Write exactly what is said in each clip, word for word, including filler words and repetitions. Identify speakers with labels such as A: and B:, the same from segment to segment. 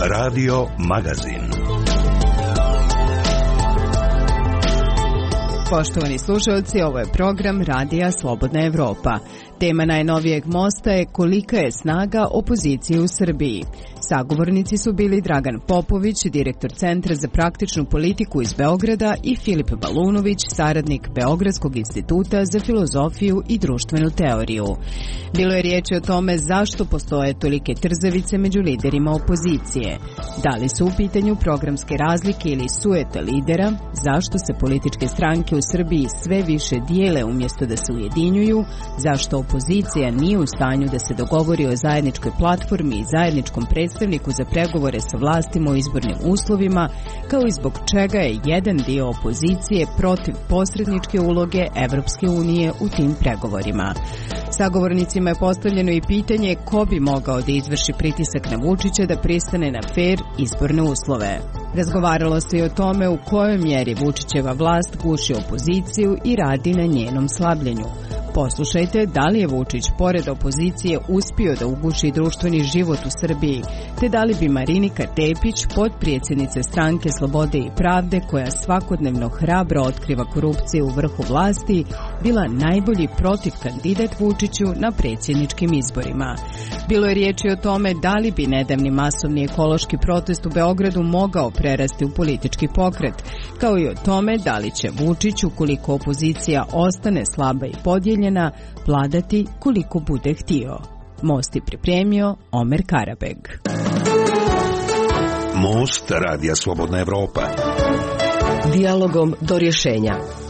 A: Radio Magazin.
B: Poštovani slušalci, ovo je program Radija Slobodna Evropa. Tema najnovijeg mosta je kolika je snaga opozicije u Srbiji. Sagovornici su bili Dragan Popović, direktor Centra za praktičnu politiku iz Beograda, i Filip Balunović, saradnik Beogradskog instituta za filozofiju i društvenu teoriju. Bilo je riječi o tome zašto postoje tolike trzavice među liderima opozicije. Da li su u pitanju programske razlike ili sujeta lidera, zašto se političke stranke u Srbiji sve više dijele umjesto da se ujedinjuju, zašto opozicija nije u stanju da se dogovori o zajedničkoj platformi i zajedničkom predstavniku za pregovore sa vlastima o izbornim uslovima, kao i zbog čega je jedan dio opozicije protiv posredničke uloge Evropske unije u tim pregovorima. Sagovornicima je postavljeno i pitanje ko bi mogao da izvrši pritisak na Vučića da pristane na fer izborne uslove. Razgovaralo se i o tome u kojoj mjeri Vučićeva vlast guši opoziciju i radi na njenom slabljenju. Poslušajte da li je Vučić pored opozicije uspio da uguši društveni život u Srbiji, te da li bi Marinika Tepić, potpredsjednica Stranke Slobode i pravde, koja svakodnevno hrabro otkriva korupciju u vrhu vlasti, bila najbolji protiv kandidat Vučiću na predsjedničkim izborima. Bilo je riječi o tome da li bi nedavni masovni ekološki protest u Beogradu mogao prerasti u politički pokret, kao i o tome da li će Vučić, ukoliko opozicija ostane slaba i podijeljena, vladati koliko bude htio. Most je pripremio Omer Karabeg.
A: Most Radija Slobodna Evropa.
C: Dijalogom do rješenja.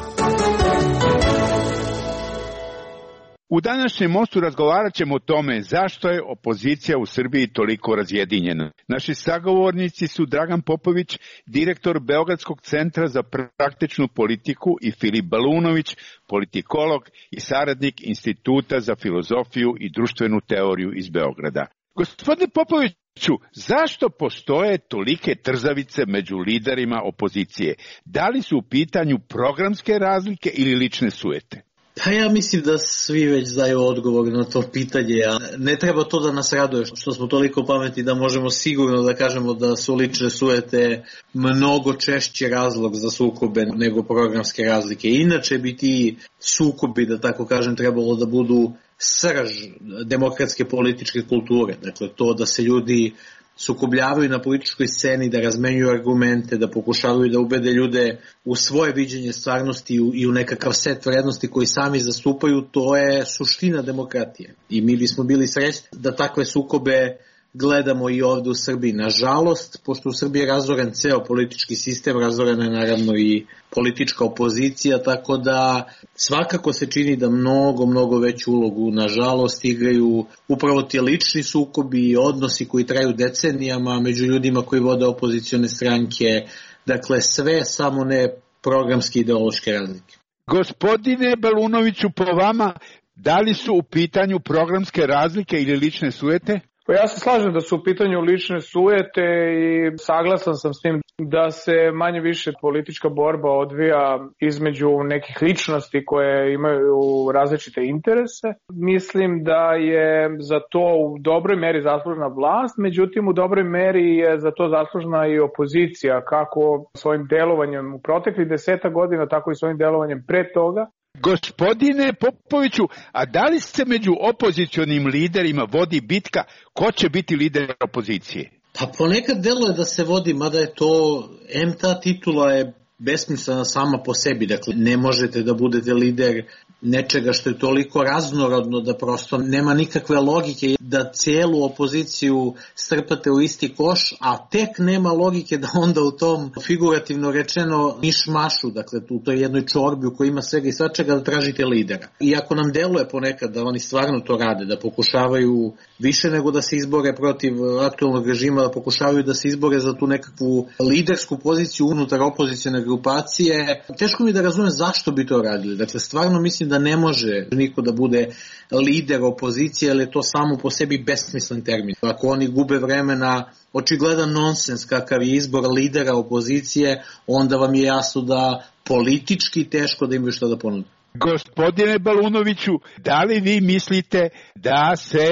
D: U današnjem mostu razgovarat ćemo o tome zašto je opozicija u Srbiji toliko razjedinjena. Naši sagovornici su Dragan Popović, direktor Beogradskog centra za praktičnu politiku, i Filip Balunović, politikolog i saradnik Instituta za filozofiju i društvenu teoriju iz Beograda. Gospodine Popoviću, zašto postoje tolike trzavice među liderima opozicije? Da li su u pitanju programske razlike ili lične sujete?
E: Pa ja mislim da svi već znaju odgovor na to pitanje, a ne treba to da nas raduje što smo toliko pametni da možemo sigurno da kažemo da su lične sujete mnogo češći razlog za sukobe nego programske razlike. Inače bi ti sukobi, da tako kažem, trebalo da budu srž demokratske političke kulture. Dakle, to da se ljudi sukobljavaju na političkoj sceni, da razmenjuju argumente, da pokušavaju da ubede ljude u svoje viđenje stvarnosti i u nekakav set vrednosti koji sami zastupaju, to je suština demokratije. I mi bismo bili srećni da takve sukobe gledamo i ovdje u Srbiji. Nažalost, pošto u Srbiji je razoren ceo politički sistem, razorena je naravno i politička opozicija, tako da svakako se čini da mnogo, mnogo veću ulogu, nažalost, igraju upravo ti lični sukobi i odnosi koji traju decenijama među ljudima koji vode opozicione stranke. Dakle, sve samo ne programske ideološke razlike.
D: Gospodine Balunoviću, po vama, da li su u pitanju programske razlike ili lične sujete?
F: Pa ja se slažem da su u pitanju lične sujete i saglasan sam s tim da se manje više politička borba odvija između nekih ličnosti koje imaju različite interese. Mislim da je za to u dobroj meri zaslužna vlast, međutim u dobroj meri je za to zaslužna i opozicija, kako svojim delovanjem u proteklih deseta godina, tako i svojim delovanjem pre toga.
D: Gospodine Popoviću, a da li se među opozicionim liderima vodi bitka ko će biti lider opozicije?
E: Pa ponekad deluje da se vodi, mada je to, em ta titula je besmislena sama po sebi, dakle ne možete da budete lider nečega što je toliko raznorodno da prosto nema nikakve logike da cijelu opoziciju strpate u isti koš, a tek nema logike da onda u tom figurativno rečeno mišmašu, dakle u toj jednoj čorbi u kojoj ima svega i svačega, da tražite lidera. Iako nam deluje ponekad da oni stvarno to rade, da pokušavaju više nego da se izbore protiv aktualnog režima, da pokušavaju da se izbore za tu nekakvu lidersku poziciju unutar opozicijne grupacije, teško mi da razumem zašto bi to radili. Dakle, stvarno mislim da ne može niko da bude lider opozicije, jer je to samo po sebi besmislen termin. Ako oni gube vremena, očigledan nonsens kakav je izbor lidera opozicije, onda vam je jasno da politički teško da imaju što da ponude.
D: Gospodine Balunoviću, da li vi mislite da se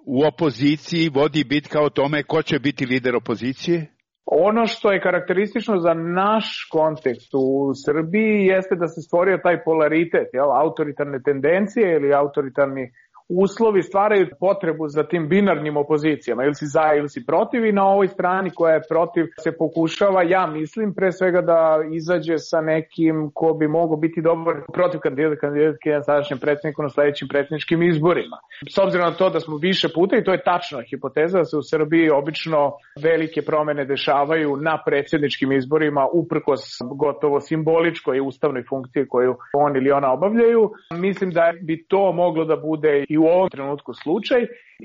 D: u opoziciji vodi bitka o tome ko će biti lider opozicije?
F: Ono što je karakteristično za naš kontekst u Srbiji jeste da se stvorio taj polaritet, jel, autoritarne tendencije ili autoritarni uslovi stvaraju potrebu za tim binarnim opozicijama, ili si za ili si protiv, i na ovoj strani koja je protiv se pokušava, ja mislim, pre svega da izađe sa nekim ko bi mogao biti dobar protiv kandidata, kandidatke na sadašnjem predsjedniku na sledećim predsjedničkim izborima. S obzirom na to da smo više puta, i to je tačna hipoteza, da se u Srbiji obično velike promene dešavaju na predsjedničkim izborima uprkos gotovo simboličkoj ustavnoj funkciji koju on ili ona obavljaju, mislim da bi to moglo da bude i u ovom trenutku slučaj,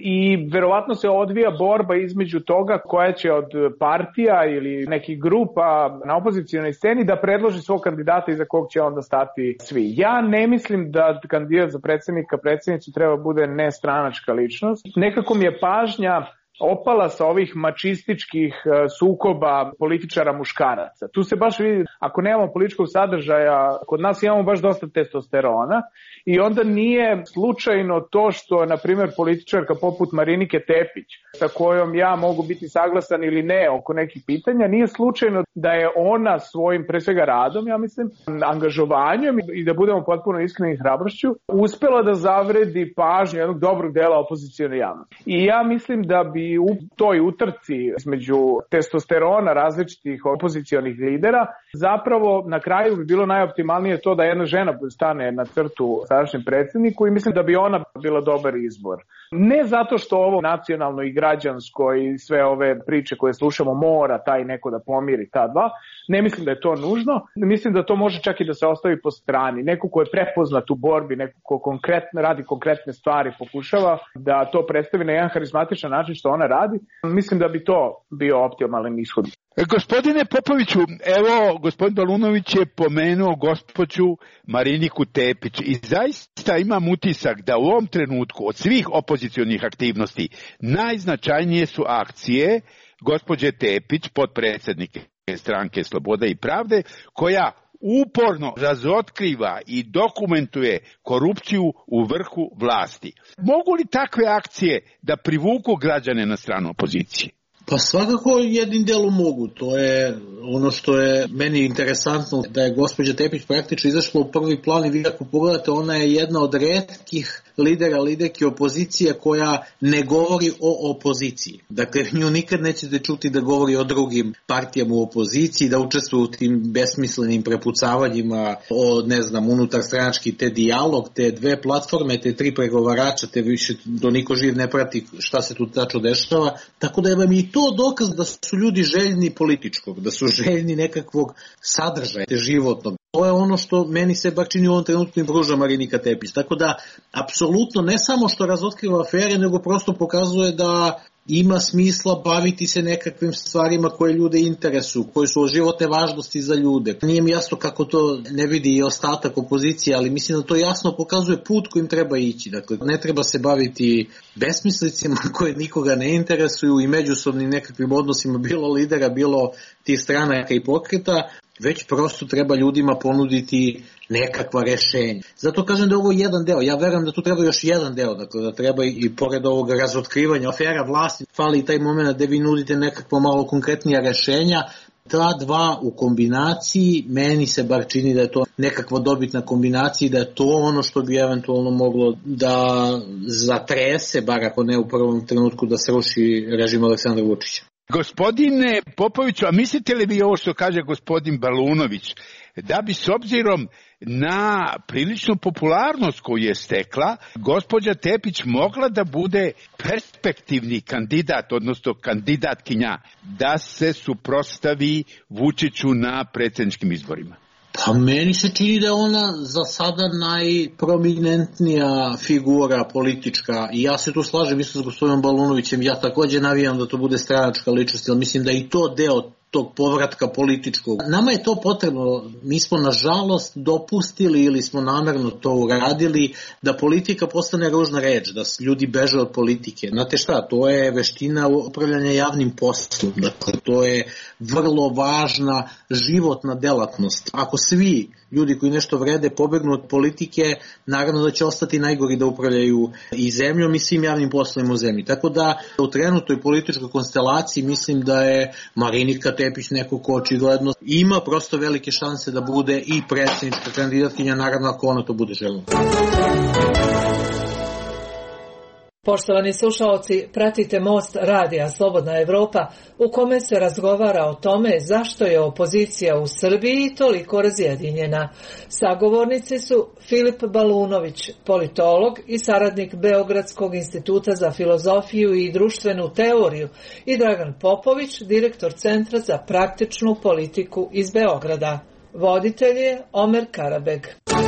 F: i verovatno se odvija borba između toga koja će od partija ili nekih grupa na opozicionoj sceni da predloži svog kandidata iza kog će onda stati svi. Ja ne mislim da kandidat za predsjednika, predsjednicu treba bude nestranačka ličnost. Nekako mi je pažnja opala sa ovih mačističkih sukoba političara muškaraca. Tu se baš vidi, ako nemamo političkog sadržaja, kod nas imamo baš dosta testosterona, i onda nije slučajno to što, na primjer, političarka poput Marinike Tepić, sa kojom ja mogu biti saglasan ili ne oko nekih pitanja, nije slučajno da je ona svojim, pre svega radom, ja mislim, angažovanjem i da budemo potpuno iskreni i hrabrošću, uspela da zavredi pažnju jednog dobrog dela opozicione javnosti. I ja mislim da bi u toj utrci između testosterona različitih opozicionih lidera zapravo na kraju bi bilo najoptimalnije to da jedna žena stane na crtu sadašnjem predsjedniku, i mislim da bi ona bila dobar izbor. Ne zato što ovo nacionalno i građansko i sve ove priče koje slušamo mora taj neko da pomiri ta dva, ne mislim da je to nužno, mislim da to može čak i da se ostavi po strani. Neko ko je prepoznat u borbi, neko ko konkretno radi konkretne stvari, pokušava da to predstavi na jedan harizmatičan način što ona radi, mislim da bi to bio optimalan ishod.
D: Gospodine Popoviću, evo, gospodin Balunović je pomenuo gospođu Mariniku Tepić i zaista imam utisak da u ovom trenutku od svih opozicionih aktivnosti najznačajnije su akcije gospođe Tepić, potpredsjednike stranke Sloboda i pravde, koja uporno razotkriva i dokumentuje korupciju u vrhu vlasti. Mogu li takve akcije da privuku građane na stranu opozicije?
E: Pa svakako jednim delom mogu, to je ono što je meni interesantno, da je gospođa Tepić praktično izašla u prvi plan, i vi ako pogledate, ona je jedna od retkih lidera, liderki opozicije koja ne govori o opoziciji. Dakle, nju nikad nećete čuti da govori o drugim partijama u opoziciji, da učestvuje u tim besmislenim prepucavanjima o, ne znam, unutar stranački, te dijalog, te dve platforme, te tri pregovarača, te više do niko živ ne prati šta se tu tačno dešava, tako da je vam i to dokaz da su ljudi željni političkog, da su željni nekakvog sadržaja životnog. To je ono što meni se bar čini u ovom trenutku i pruža Marinika Tepić. Tako da, apsolutno ne samo što razotkriva afere, nego prosto pokazuje da ima smisla baviti se nekakvim stvarima koje ljude interesuju, koje su od životne važnosti za ljude. Nije mi jasno kako to ne vidi i ostatak opozicije, ali mislim da to jasno pokazuje put kojim treba ići. Dakle, ne treba se baviti besmislicima koje nikoga ne interesuju i međusobnim nekakvim odnosima, bilo lidera, bilo tih stranaka i pokreta, već prosto treba ljudima ponuditi nekakva rešenja. Zato kažem da je ovo jedan deo. Ja verujem da tu treba još jedan deo, dakle da treba i pored ovog razotkrivanja afera vlasti, fali i taj moment gde vi nudite nekakva malo konkretnija rešenja. Ta dva u kombinaciji, meni se bar čini da je to nekakva dobitna kombinacija i da je to ono što bi eventualno moglo da zatrese, bar ako ne u prvom trenutku, da sruši režim Aleksandra Vučića.
D: Gospodine Popoviću, a mislite li vi ovo što kaže gospodin Balunović, da bi s obzirom na priličnu popularnost koju je stekla, gospođa Tepić mogla da bude perspektivni kandidat, odnosno kandidatkinja, da se suprotstavi Vučiću na predsjedničkim izborima?
E: Pa meni se čini da je ona za sada najprominentnija figura politička i ja se tu slažem isto s gospodinom Balunovićem, ja također navijam da to bude stranačka ličnost, ali mislim da i to deo tog povratka političkog. Nama je to potrebno, mi smo nažalost dopustili ili smo namerno to uradili da politika postane ružna reč, da ljudi beže od politike. Znate šta, to je veština upravljanja javnim poslom, dakle to je vrlo važna životna delatnost. Ako svi ljudi koji nešto vrede pobegnu od politike, naravno da će ostati najgori da upravljaju i zemljom i svim javnim poslovima u zemlji. Tako da u trenutnoj političkoj konstelaciji mislim da je Marinika Tepić neko ko očigledno ima prosto velike šanse da bude i predsjednička kandidatkinja, naravno ako ona to bude željela.
G: Poštovani slušaoci, pratite Most radija Slobodna Evropa u kome se razgovara o tome zašto je opozicija u Srbiji toliko razjedinjena. Sagovornici su Filip Balunović, politolog i saradnik Beogradskog instituta za filozofiju i društvenu teoriju, i Dragan Popović, direktor Centra za praktičnu politiku iz Beograda. Voditelj je Omer Karabeg.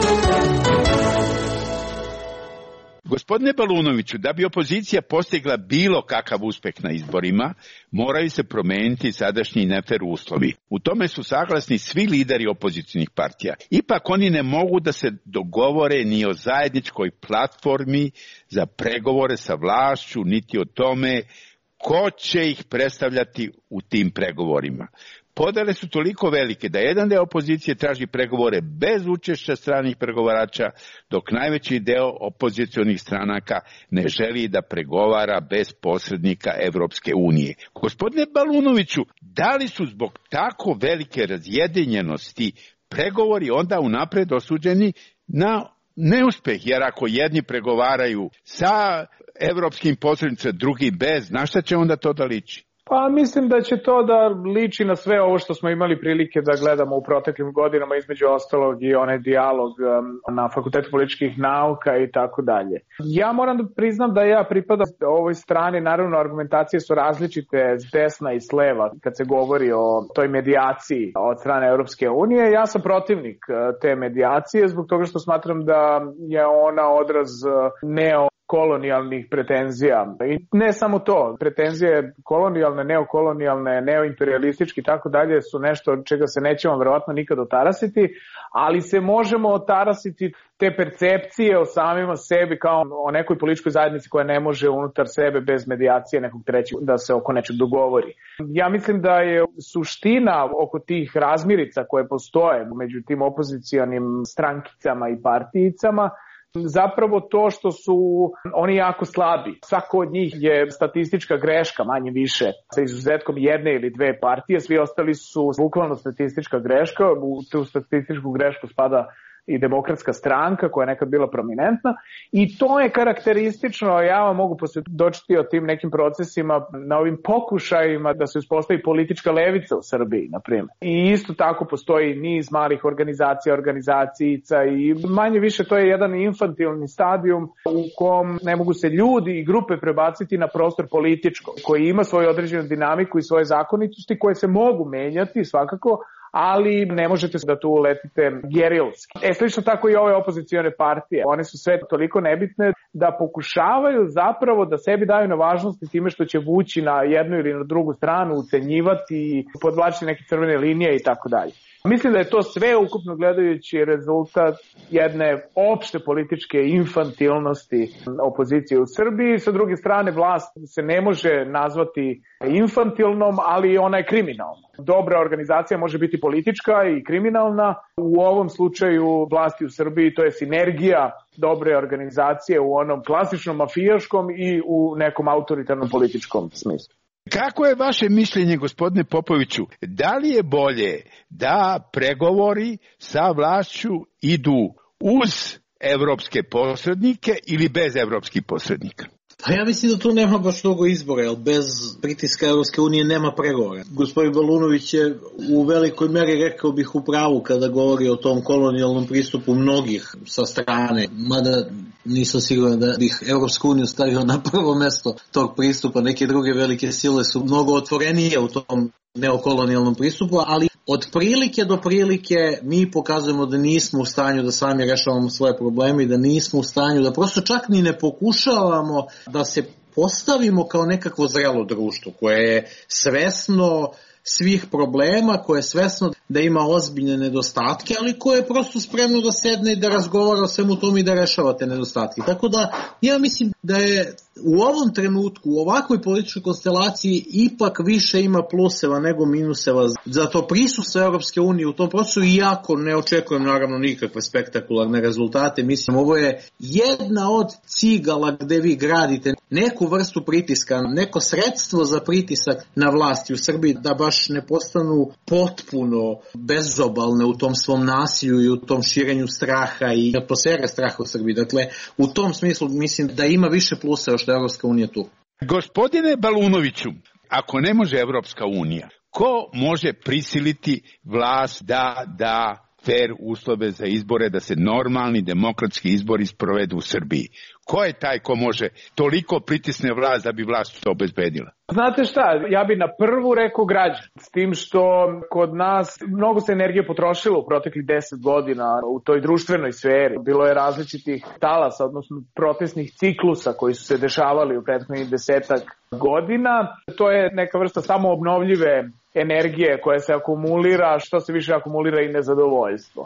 D: Gospodine Balunoviću, da bi opozicija postigla bilo kakav uspeh na izborima, moraju se promeniti sadašnji nefer uslovi. U tome su saglasni svi lideri opozicijnih partija. Ipak oni ne mogu da se dogovore ni o zajedničkoj platformi za pregovore sa vlašću, niti o tome ko će ih predstavljati u tim pregovorima. Podele su toliko velike da jedan deo opozicije traži pregovore bez učešća stranih pregovarača, dok najveći deo opozicionih stranaka ne želi da pregovara bez posrednika Evropske unije. Gospodine Balunoviću, da li su zbog tako velike razjedinjenosti pregovori onda unapred osuđeni na neuspeh? Jer ako jedni pregovaraju sa evropskim posrednicima, drugi bez, na šta će onda to da liči?
F: Pa mislim da će to da liči na sve ovo što smo imali prilike da gledamo u proteklim godinama, između ostalog i onaj dijalog na Fakultetu političkih nauka i tako dalje. Ja moram da priznam da ja pripadam ovoj strani, naravno argumentacije su različite s desna i s leva kad se govori o toj medijaciji od strane Europske unije. Ja sam protivnik te medijacije zbog toga što smatram da je ona odraz neo kolonijalnih pretenzija. I ne samo to, pretenzije kolonijalne, neokolonijalne, neoimperialistički i tako dalje su nešto od čega se nećemo verovatno nikad otarasiti, ali se možemo otarasiti te percepcije o samima sebi kao o nekoj političkoj zajednici koja ne može unutar sebe bez medijacije nekog trećeg da se oko nečeg dogovori. Ja mislim da je suština oko tih razmirica koje postoje među tim opozicijonim strankicama i partijicama zapravo to što su oni jako slabi. Svako od njih je statistička greška, manje više, sa izuzetkom jedne ili dve partije, svi ostali su bukvalno statistička greška, u tu statističku grešku spada i Demokratska stranka koja je nekad bila prominentna i to je karakteristično, ja vam mogu posvjedočiti o tim nekim procesima na ovim pokušajima da se uspostavi politička levica u Srbiji, na primjer. I isto tako postoji niz malih organizacija, organizacijica i manje više to je jedan infantilni stadijum u kom ne mogu se ljudi i grupe prebaciti na prostor političko, koji ima svoju određenu dinamiku i svoje zakonitosti koje se mogu menjati svakako, ali ne možete da tu uletite gerilski. E, slično tako i ove opozicione partije. One su sve toliko nebitne da pokušavaju zapravo da sebi daju na važnosti time što će vući na jednu ili na drugu stranu, ucenjivati, podvlačiti neke crvene linije i tako dalje. Mislim da je to sve ukupno gledajući rezultat jedne opšte političke infantilnosti opozicije u Srbiji. Sa druge strane, vlast se ne može nazvati infantilnom, ali ona je kriminalna. Dobra organizacija može biti politička i kriminalna. U ovom slučaju vlasti u Srbiji to je sinergija dobre organizacije u onom klasičnom mafijaškom i u nekom autoritarnom političkom smislu.
D: Kako je vaše mišljenje, gospodine Popoviću, da li je bolje da pregovori sa vlašću idu uz evropske posrednike ili bez evropskih posrednika?
E: Pa ja mislim da tu nema baš mnogo izbora, jer bez pritiska Evropske unije nema pregovora. Gospodin Balunović je u velikoj meri, rekao bih, u pravu kada govori o tom kolonijalnom pristupu mnogih sa strane, mada nisam siguran da bih Evropsku uniju stavio na prvo mesto tog pristupa. Neke druge velike sile su mnogo otvorenije u tom neokolonijalnom pristupu, ali od prilike do prilike mi pokazujemo da nismo u stanju da sami rešavamo svoje probleme i da nismo u stanju da prosto čak ni ne pokušavamo da se postavimo kao nekakvo zrelo društvo koje je svesno svih problema, koje je svesno da ima ozbiljne nedostatke, ali koje je prosto spremno da sedne i da razgovara o svemu tom i da rešava te nedostatke. Tako da ja mislim da je u ovom trenutku, u ovakvoj političkoj konstelaciji ipak više ima pluseva nego minuseva. Zato prisustvo Europske unije u tom procesu, iako ne očekujem naravno nikakve spektakularne rezultate, mislim ovo je jedna od cigala gde vi gradite neku vrstu pritiska, neko sredstvo za pritisak na vlasti u Srbiji da baš ne postanu potpuno bezobalne u tom svom nasilju i u tom širenju straha i atmosfere straha u Srbiji. Dakle, u tom smislu mislim da ima više plusa što je Evropska unija tu.
D: Gospodine Balunoviću, ako ne može Evropska unija, ko može prisiliti vlast da da fer uslove za izbore, da se normalni demokratski izbori sprovedu u Srbiji? Ko je taj ko može toliko pritisne vlast da bi vlast to obezbedila?
F: Znate šta, ja bi na prvu rekao građan, s tim što kod nas mnogo se energije potrošilo u proteklih deset godina u toj društvenoj sferi. Bilo je različitih talasa, odnosno protestnih ciklusa koji su se dešavali u prethodnih desetak godina. To je neka vrsta samoobnovljive energije koja se akumulira, što se više akumulira i nezadovoljstvo.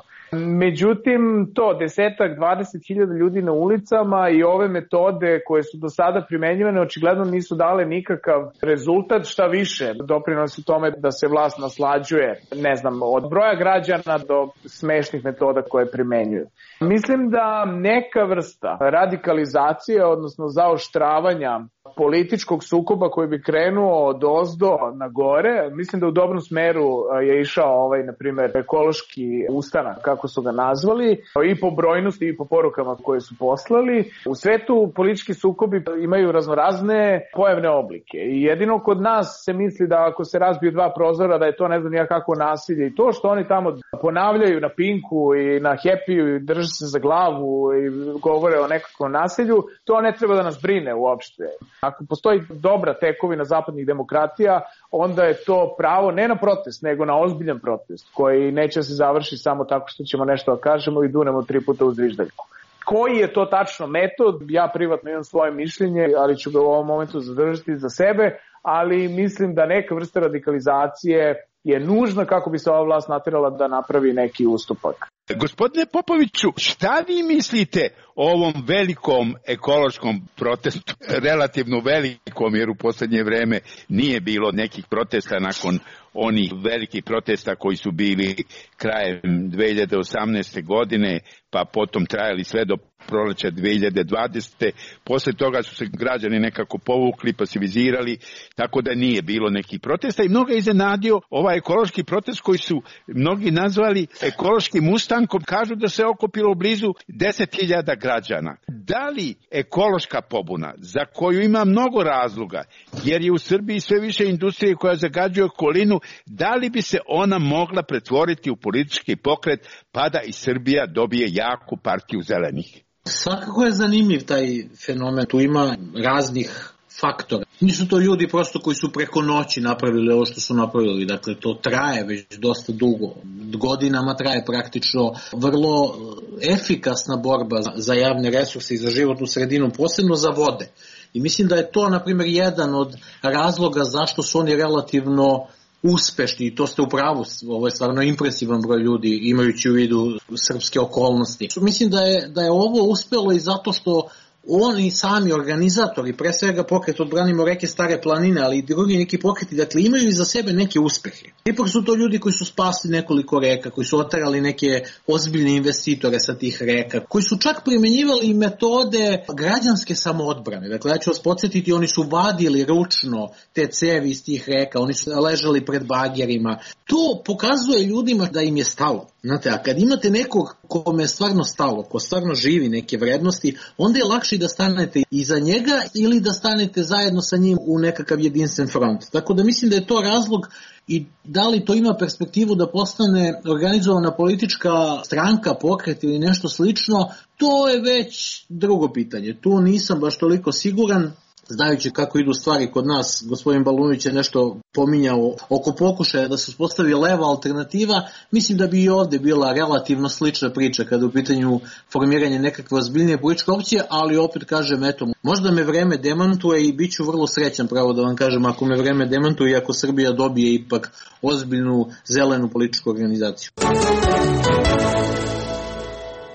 F: Međutim, to desetak, dvadeset hiljada ljudi na ulicama i ove metode koje su do sada primenjivane očigledno nisu dale nikakav rezultat, šta više doprinosi tome da se vlast naslađuje, ne znam, od broja građana do smešnih metoda koje primenjuju. Mislim da neka vrsta radikalizacije, odnosno zaoštravanja političkog sukoba koji bi krenuo od ozdo na gore, mislim da u dobrom smeru je išao ovaj, na primjer, ekološki ustanak, kako su ga nazvali, i po brojnosti i po porukama koje su poslali. U svetu politički sukobi imaju raznorazne pojavne oblike i jedino kod nas se misli da ako se razbiju dva prozora da je to ne znam ja kako nasilje i to što oni tamo ponavljaju na Pinku i na Happy-u i drže se za glavu i govore o nekakvom nasilju, to ne treba da nas brine uopšte. Ako postoji dobra tekovina zapadnih demokratija, onda je to pravo ne na protest, nego na ozbiljan protest, koji neće se završiti samo tako što ćemo nešto da kažemo i dunemo tri puta uz zviždaljku. Koji je to tačno metod? Ja privatno imam svoje mišljenje, ali ću ga u ovom momentu zadržati za sebe, ali mislim da neka vrsta radikalizacije je nužna kako bi se ova vlast naterala da napravi neki ustupak.
D: Gospodine Popoviću, šta vi mislite o ovom velikom ekološkom protestu, relativno velikom, jer u poslednje vreme nije bilo nekih protesta nakon onih velikih protesta koji su bili krajem dve hiljade osamnaeste. godine, pa potom trajali sve do proleća dve hiljade dvadesete. Posle toga su se građani nekako povukli, pasivizirali, tako da nije bilo nekih protesta i mnogo je iznenadio ovaj ekološki protest koji su mnogi nazvali ekološkim ustankom, kažu da se okupilo blizu deset hiljada građana. Da li ekološka pobuna, za koju ima mnogo razloga, jer je u Srbiji sve više industrije koja zagađuje okolinu, da li bi se ona mogla pretvoriti u politički pokret pa da i Srbija dobije jaku partiju zelenih?
E: Svakako je zanimljiv taj fenomen. Tu ima raznih faktora. Nisu to ljudi prosto koji su preko noći napravili ovo što su napravili. Dakle, to traje već dosta dugo. Godinama traje praktično vrlo efikasna borba za javne resurse i za životnu sredinu, posebno za vode. I mislim da je to, na primjer, jedan od razloga zašto su oni relativno uspešni, i to ste u pravu, ovo je stvarno impresivan broj ljudi imajući u vidu srpske okolnosti. Mislim da je, da je ovo uspelo i zato što oni sami organizatori, pre svega pokret Odbranimo reke Stare planine, ali i drugi neki pokreti, dakle imaju iza sebe neke uspehe. Ipak su to ljudi koji su spasli nekoliko reka, koji su oterali neke ozbiljne investitore sa tih reka, koji su čak primenjivali metode građanske samoodbrane. Dakle, ja ću vas podsjetiti, oni su vadili ručno te cevi iz tih reka, oni su ležali pred bagerima. To pokazuje ljudima da im je stalo. Znate, a kad imate nekog kome je stvarno stalo, ko stvarno živi neke vrednosti, onda je lakše da stanete iza njega ili da stanete zajedno sa njim u nekakav jedinstven front. Tako da mislim da je to razlog i da li to ima perspektivu da postane organizovana politička stranka, pokret ili nešto slično, to je već drugo pitanje. Tu nisam baš toliko siguran. Znajući kako idu stvari kod nas, gospodin Balunović je nešto pominjao oko pokušaja da se uspostavi leva alternativa, mislim da bi i ovde bila relativno slična priča kada je u pitanju formiranje nekakve ozbiljnije političke opcije, ali opet kažem, eto, možda me vreme demantuje i bit ću vrlo srećan, pravo da vam kažem, ako me vreme demantuje i ako Srbija dobije ipak ozbiljnu zelenu političku organizaciju.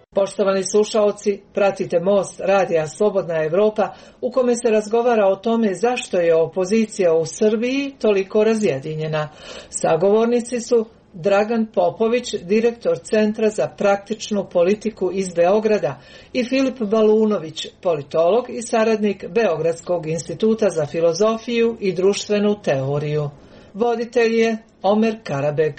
G: Poštovani slušaoci, pratite Most radija Slobodna Evropa u kome se razgovara o tome zašto je opozicija u Srbiji toliko razjedinjena. Sagovornici su Dragan Popović, direktor Centra za praktičnu politiku iz Beograda, i Filip Balunović, politolog i saradnik Beogradskog instituta za filozofiju i društvenu teoriju. Voditelj je Omer Karabeg.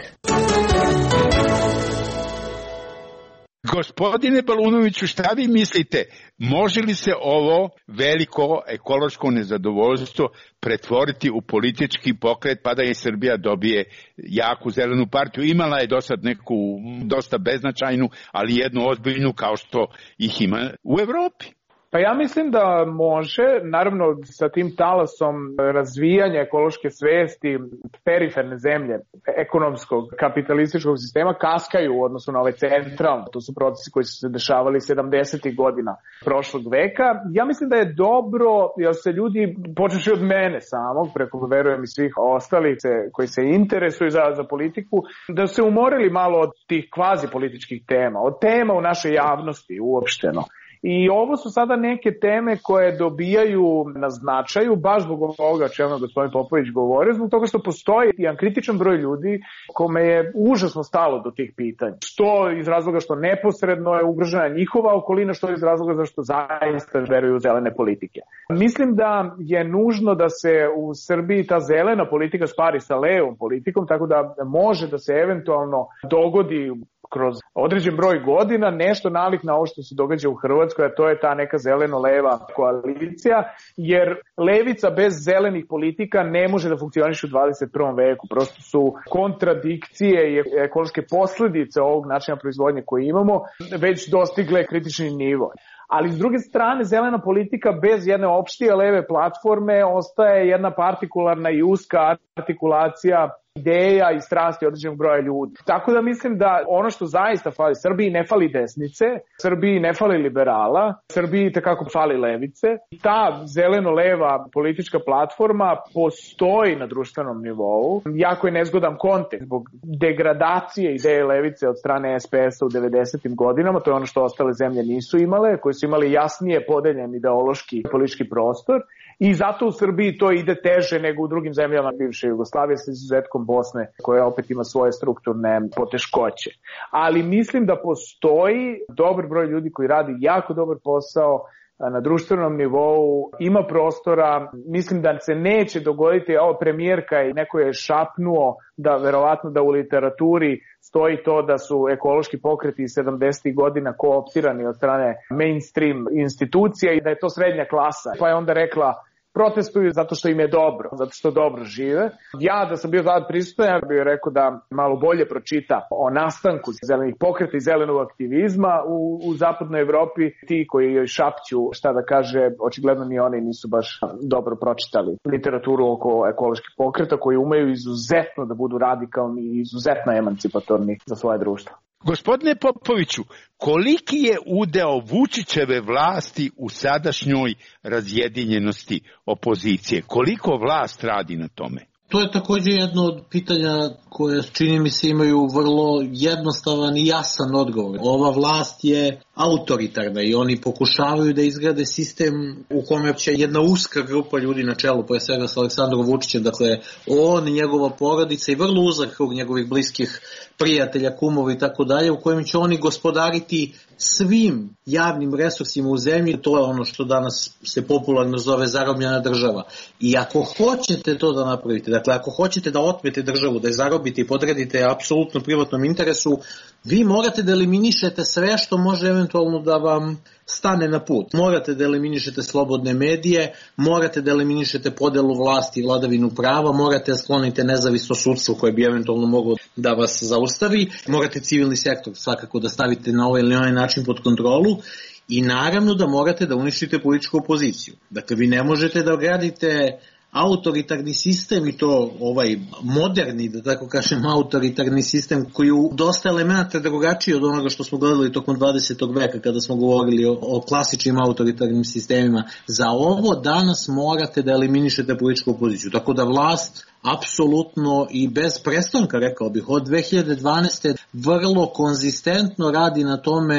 D: Gospodine Balunoviću, šta vi mislite, može li se ovo veliko ekološko nezadovoljstvo pretvoriti u politički pokret pa da i Srbija dobije jaku zelenu partiju? Imala je do sad neku dosta beznačajnu, ali jednu ozbiljnu kao što ih ima u Evropi.
F: Pa ja mislim da može, naravno sa tim talasom razvijanja ekološke svesti, periferne zemlje ekonomskog kapitalističkog sistema kaskaju u odnosu na ove centralne. To su procesi koji su se dešavali sedamdesetih godina prošlog veka. Ja mislim da je dobro, jer se ljudi, počeši od mene samog, preko verujem i svih ostalih koji se interesuju za, za politiku, da se umorili malo od tih kvazi političkih tema, od tema u našoj javnosti uopšteno. I ovo su sada neke teme koje dobijaju na značaju, baš zbog ovoga čemu je gospodin Popović govorio, zbog toga što postoji jedan kritičan broj ljudi kome je užasno stalo do tih pitanja. Što iz razloga što neposredno je ugrožena njihova okolina, što iz razloga zašto zaista veruju u zelene politike. Mislim da je nužno da se u Srbiji ta zelena politika spari sa levom politikom, tako da može da se eventualno dogodi kroz određen broj godina nešto nalik na ovo što se događa u Hrvatskoj, a to je ta neka zeleno-leva koalicija, jer levica bez zelenih politika ne može da funkcioniše u dvadeset prvom veku. Prosto su kontradikcije i ekološke posljedice ovog načina proizvodnje koje imamo već dostigle kritični nivo. Ali s druge strane, zelena politika bez jedne opštije leve platforme ostaje jedna partikularna i uska artikulacija ideja i strasti određenog broja ljudi. Tako da mislim da ono što zaista fali, Srbiji ne fali desnice, Srbiji ne fali liberala, Srbiji tekako fali levice. Ta zeleno-leva politička platforma postoji na društvenom nivou. Jako je nezgodan kontekst zbog degradacije ideje levice od strane es pe es a u devedesetim godinama, to je ono što ostale zemlje nisu imale, koje su imali jasnije podeljen ideološki politički prostor. I zato u Srbiji to ide teže nego u drugim zemljama bivše Jugoslavije, sa izuzetkom Bosne, koja opet ima svoje strukturne poteškoće. Ali mislim da postoji dobar broj ljudi koji radi jako dobar posao na društvenom nivou, ima prostora. Mislim da se neće dogoditi, ovo premijerka i neko je šapnuo da verovatno da u literaturi stoji to da su ekološki pokreti iz sedamdesetih godina kooptirani od strane mainstream institucija i da je to srednja klasa. Pa je onda rekla, protestuju zato što im je dobro, zato što dobro žive. Ja da sam bio tada prisutan, ja bih rekao da malo bolje pročita o nastanku zelenih pokreta i zelenog aktivizma u, u zapadnoj Evropi. Ti koji joj šapću, šta da kaže, očigledno ni oni nisu baš dobro pročitali literaturu oko ekoloških pokreta, koji umeju izuzetno da budu radikalni i izuzetno emancipatorni za svoje društvo.
D: Gospodine Popoviću, koliki je udeo Vučićeve vlasti u sadašnjoj razjedinjenosti opozicije? Koliko vlast radi na tome?
E: To je također jedno od pitanja koje čini mi se imaju vrlo jednostavan i jasan odgovor. Ova vlast je autoritarna i oni pokušavaju da izgrade sistem u kome će jedna uska grupa ljudi na čelu, pre svega s Aleksandrom Vučićem, dakle on, njegova porodica i vrlo uzak krug njegovih bliskih prijatelja, kumova i tako dalje, u kojem će oni gospodariti svim javnim resursima u zemlji. To je ono što danas se popularno zove zarobljena država. I ako hoćete to da napravite, dakle ako hoćete da otmete državu, da je zarobite i podredite apsolutno privatnom interesu, vi morate da eliminišete sve što može eventualno da vam stane na put. Morate da eliminišete slobodne medije, morate da eliminišete podelu vlasti i vladavinu prava, morate da sklonite nezavisno sudstvo koje bi eventualno moglo da vas zaustavi, morate civilni sektor svakako da stavite na ovaj ili onaj način pod kontrolu i naravno da morate da uništite političku opoziciju. Dakle, vi ne možete da gradite autoritarni sistem i to ovaj moderni, da tako kažem, autoritarni sistem koji u dosta elementa drugačiji od onoga što smo gledali tokom dvadesetog veka kada smo govorili o, o klasičnim autoritarnim sistemima. Za ovo danas morate da eliminišete političku opoziciju. Tako da vlast apsolutno i bez prestanka, rekao bih, od dve hiljade dvanaeste vrlo konzistentno radi na tome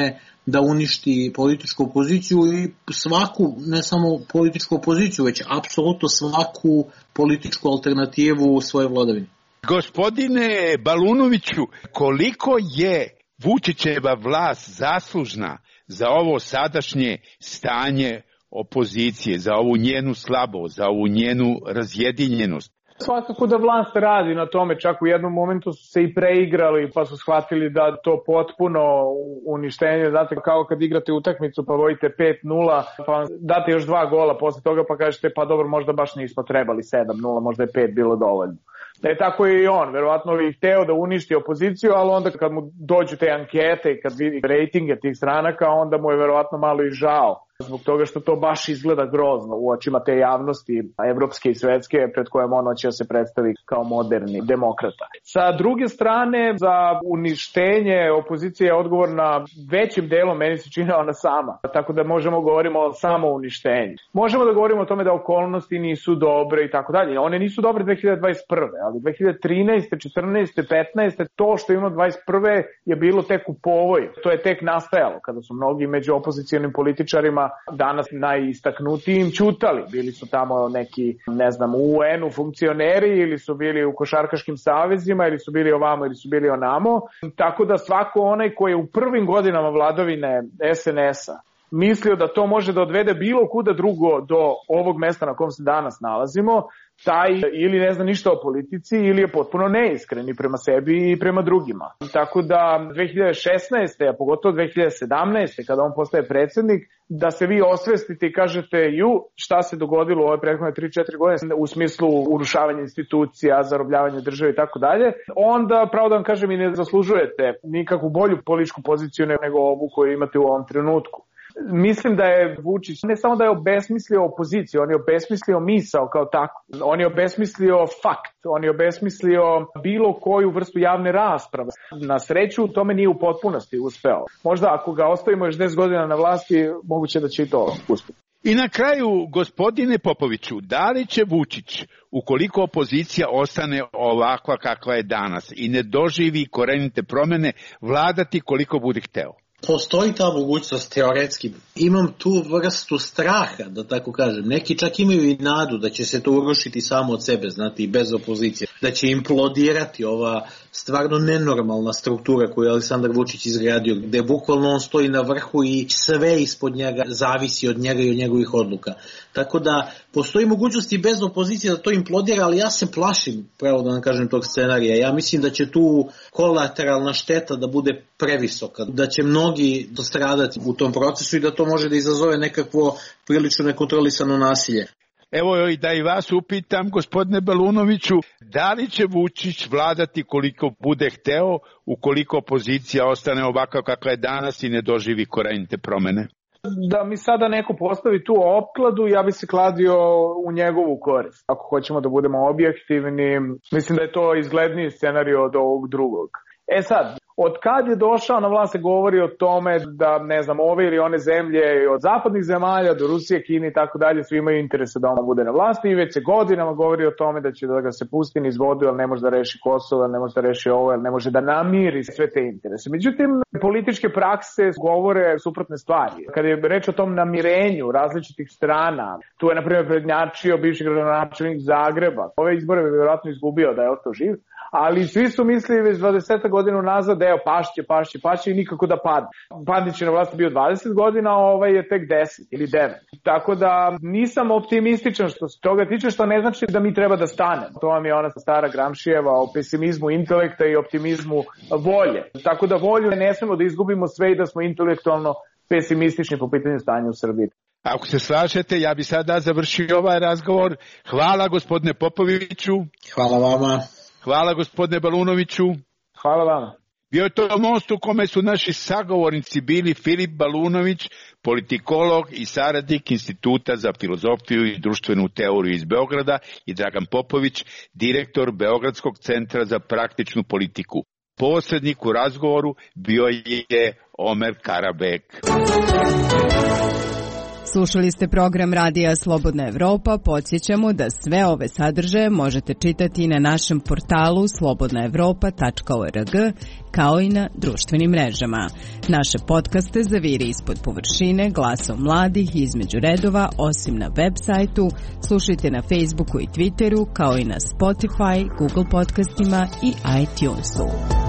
E: da uništi političku opoziciju i svaku, ne samo političku opoziciju, već apsolutno svaku političku alternativu u svojoj vladavini.
D: Gospodine Balunoviću, koliko je Vučićeva vlast zaslužna za ovo sadašnje stanje opozicije, za ovu njenu slabost, za ovu njenu razjedinjenost?
F: Svakako da vlast radi na tome, čak u jednom momentu su se i preigrali pa su shvatili da to potpuno uništenje, znate, kao kad igrate utakmicu pa vojite pet nula, pa date još dva gola posle toga pa kažete pa dobro, možda baš nismo trebali sedam nula, možda je pet bilo dovoljno. E, tako je i on, verovatno bi hteo da uništi opoziciju, ali onda kad mu dođu te ankete i kad vidi rejtinge tih stranaka, onda mu je verovatno malo i žao. Zbog toga što to baš izgleda grozno u očima te javnosti, evropske i svetske, pred kojom on hoće da se predstavi kao moderni demokrata. Sa druge strane, za uništenje opozicije je odgovorna većim delom, meni se čini ona sama. Tako da možemo govorimo o samo uništenju. Možemo da govorimo o tome da okolnosti nisu dobre i tako dalje. One nisu dobre dve hiljade dvadeset prve, ali dve hiljade trinaeste, četrnaeste, petnaeste, to što imamo dvadeset prve je bilo tek u povoj. To je tek nastajalo kada su mnogi među opozicijalnim političarima danas najistaknutijim ćutali. Bili su tamo neki, ne znam, u U N-u funkcioneri ili su bili u košarkaškim savezima ili su bili ovamo ili su bili onamo. Tako da svako onaj koji je u prvim godinama vladavine S N S-a mislio da to može da odvede bilo kuda drugo do ovog mesta na kom se danas nalazimo, taj ili ne zna ništa o politici ili je potpuno neiskren i prema sebi i prema drugima. Tako da dve hiljade šesnaeste, a pogotovo dve hiljade sedamnaeste kada on postaje predsjednik, da se vi osvestite i kažete ju, šta se dogodilo u ove prethodne tri četiri godine u smislu urušavanja institucija, zarobljavanja države i tako dalje, onda, pravo da vam kažem, i ne zaslužujete nikakvu bolju političku poziciju nego ovu koju imate u ovom trenutku. Mislim da je Vučić ne samo da je obesmislio opoziciju, on je obesmislio misao kao tako. On je obesmislio fakt, on je obesmislio bilo koju vrstu javne rasprave. Na sreću tome nije u potpunosti uspeo. Možda ako ga ostavimo još deset godina na vlasti, moguće da će i to uspjeti.
D: I na kraju, gospodine Popoviću, da li će Vučić, ukoliko opozicija ostane ovakva kakva je danas i ne doživi korenite promjene, vladati koliko bude hteo?
E: Postoji ta mogućnost teoretski. Imam tu vrstu straha, da tako kažem. Neki čak imaju i nadu da će se to urušiti samo od sebe, znati, bez opozicije. Da će implodirati ova stvarno nenormalna struktura koju je Aleksandar Vučić izgradio, gde bukvalno on stoji na vrhu i sve ispod njega zavisi od njega i od njegovih odluka. Tako da postoji mogućnost i bez opozicije da to implodira, ali ja se plašim, pravo da vam kažem, tog scenarija. Ja mislim da će tu kolateralna šteta da bude previsoka, da će mnogi dostradati u tom procesu i da to može da izazove nekakvo prilično nekontrolisano nasilje.
D: Evo i da i vas upitam, gospodine Balunoviću, da li će Vučić vladati koliko bude hteo, ukoliko opozicija ostane ovakva kakva je danas i ne doživi korenite promene?
F: Da mi sada neko postavi tu opkladu, ja bi se kladio u njegovu korist. Ako hoćemo da budemo objektivni, mislim da je to izgledniji scenario od ovog drugog. E sad, od kad je došao na vlast se govori o tome da, ne znam, ove ili one zemlje od zapadnih zemalja do Rusije, Kine i tako dalje, svi imaju interese da on bude na vlasti i već se godinama govori o tome da će da ga se pusti niz vodu, jer ne može da reši Kosovo, ne može da reši ovo, jer ne može da namiri sve te interese. Međutim, političke prakse govore suprotne stvari. Kad je reč o tom namirenju različitih strana, tu je, na primjer, prednjačio bivši gradonačelnik Zagreba. Ove izbore bi vjerojatno izgubio da je ostao živ, ali svi su mislili već dvadeset godina nazad da je pašće, pašće, pašće i nikako da padne. Bandić je na vlasti bio dvadeset godina, a ovaj je tek deset ili devet. Tako da nisam optimističan što se toga tiče, što ne znači da mi treba da stanemo. To vam je ona stara Gramšijeva o pesimizmu intelekta i optimizmu volje. Tako da volju ne smemo da izgubimo sve i da smo intelektualno pesimistični po pitanju stanja u Srbiji.
D: Ako se slažete, ja bi sada završio ovaj razgovor. Hvala gospodine Popoviću.
E: Hvala vama.
D: Hvala gospodine Balunoviću.
F: Hvala vama.
D: Bio je to most u kome su naši sagovornici bili Filip Balunović, politikolog i saradnik Instituta za filozofiju i društvenu teoriju iz Beograda, i Dragan Popović, direktor Beogradskog centra za praktičnu politiku. Posrednik u razgovoru bio je Omer Karabek.
B: Slušali ste program Radija Slobodna Evropa. Podsjećamo da sve ove sadržaje možete čitati na našem portalu slobodna evropa tačka org, kao i na društvenim mrežama. Naše podcaste zaviri ispod površine glasom mladih između redova, osim na web sajtu. Slušajte na Facebooku i Twitteru, kao i na Spotify, Google podcastima i iTunesu.